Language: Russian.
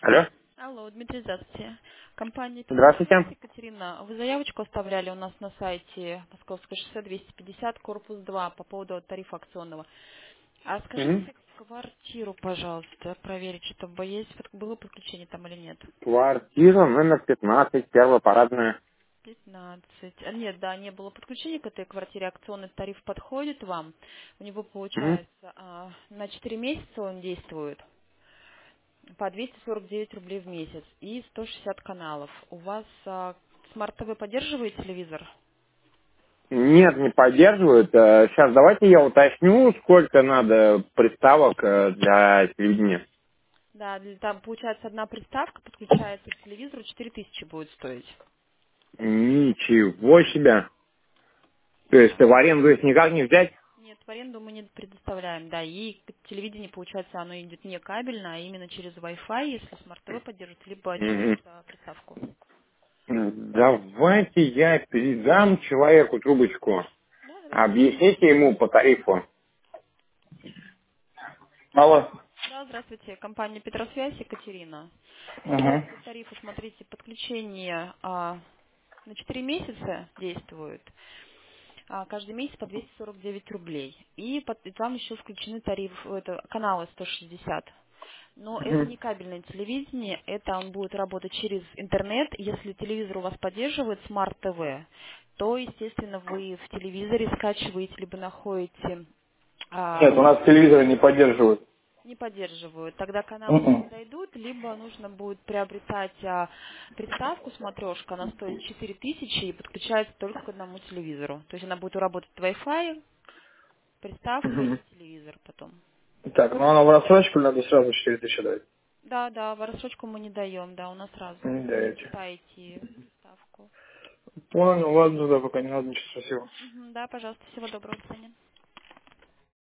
Алло. Алло, Дмитрий, здравствуйте. Компания Здравствуйте. «Петросвязь», Екатерина. Вы заявочку оставляли у нас на сайте Московское шоссе 250, корпус 2, по поводу тарифа акционного. А Мгм. скажите квартиру, пожалуйста, проверить, чтобы есть, было подключение там или нет. Квартира номер 15, первая парадная. 15. Нет, да, не было подключения к этой квартире. Акционный тариф подходит вам. У него Мгм. получается на 4 месяца он действует. По 249 рублей в месяц и 160 каналов. У вас смарт-ТВ поддерживает телевизор? Нет, не поддерживают. Сейчас давайте я уточню, сколько надо приставок для телевидения. Да, там получается одна приставка, подключается к телевизору, 4000 будет стоить. Ничего себе. То есть Да. в аренду их никак не взять? Нет, в аренду мы не предоставляем, да, и телевидение, получается, оно идет не кабельно, а именно через Wi-Fi, если смарт-ТВ поддержит, либо через Мгм. приставку. Давайте я передам человеку трубочку. Да, давайте. Объясните ему по тарифу. Алло. Да, здравствуйте, компания «Петросвязь», Екатерина. По Угу. поводу тарифа, смотрите, подключение на 4 месяца действует. Каждый месяц по 249 рублей. И там еще включены это, каналы 160. Но это Угу. не кабельное телевидение, это он будет работать через интернет. Если телевизор у вас поддерживает смарт-ТВ, то, естественно, вы в телевизоре скачиваете, либо находите Нет, у нас телевизоры не поддерживают. не поддерживают. Тогда каналы не Мгм. подойдут, либо нужно будет приобретать приставку смотрешка, она стоит 4000 и подключается только к одному телевизору. То есть она будет работать Wi-Fi, приставка и Мгм. телевизор потом. Так, ну она в рассрочку надо сразу 4000 дать. Да, да, в рассрочку мы не даем, да, у нас сразу. Не даете. Приобретаете приставку. Понял, ладно, да, пока не надо, ничего, спасибо. Мгм, да, пожалуйста, всего доброго, до свидания.